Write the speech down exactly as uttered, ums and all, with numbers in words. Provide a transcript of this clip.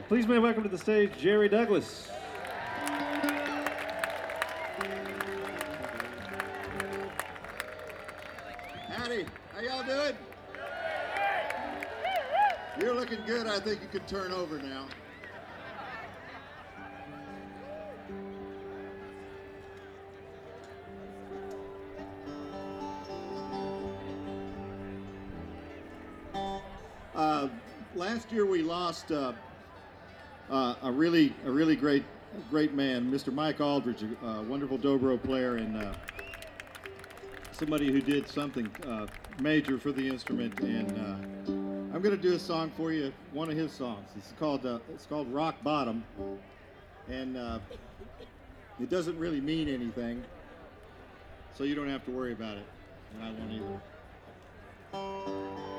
Please may I welcome to the stage Jerry Douglas. Howdy, how y'all doing? You're looking good. I think you could turn over now. Uh, last year we lost uh, uh, a really, a really great, great man, Mister Mike Aldridge, a, a wonderful dobro player and uh, somebody who did something uh, major for the instrument. And uh, I'm going to do a song for you, one of his songs. It's called, uh, it's called Rock Bottom, and uh, it doesn't really mean anything, so you don't have to worry about it, and I won't either.